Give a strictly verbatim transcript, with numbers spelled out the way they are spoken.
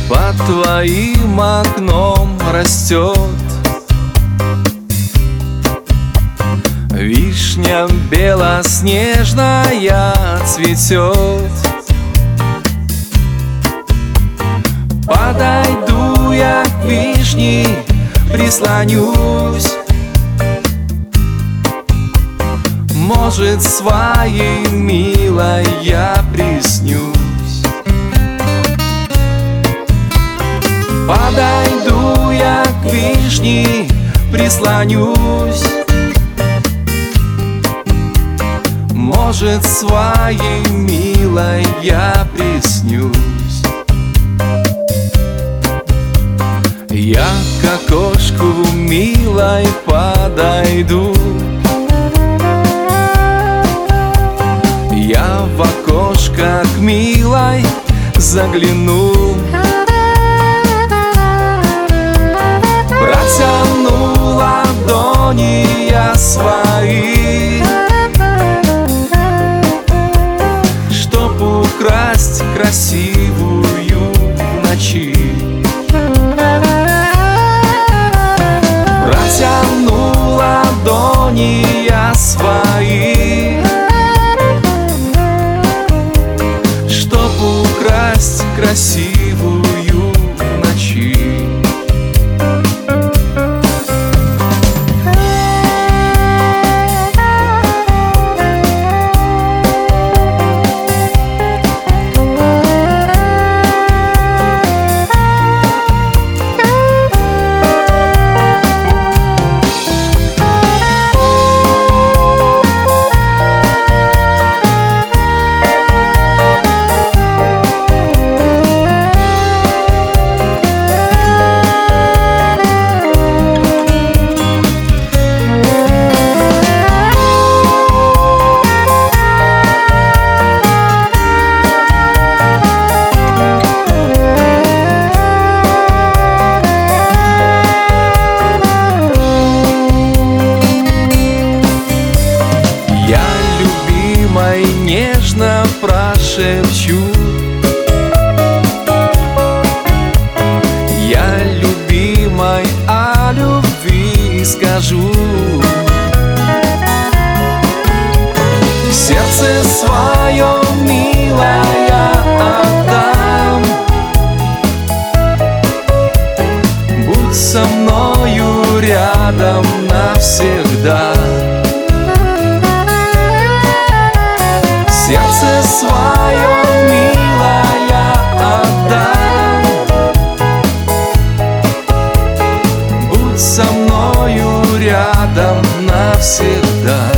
Под твоим окном растет вишня белоснежная, цветет. Подойду я к вишне, прислонюсь, может, своей милой я приснюсь. Подойду я к вишне, прислонюсь, может, своей милой я приснюсь. Я к окошку милой подойду, я в окошко к милой загляну, протяну ладони я свои, чтоб украсть красивую в ночи. Протяну ладони я свои, чтоб украсть красивую в ночи. Нежно прошепчу, я любимой о любви скажу, сердце свое милая отдам, будь со мною рядом навсегда. Сердце свое милая отдам, будь со мною рядом навсегда.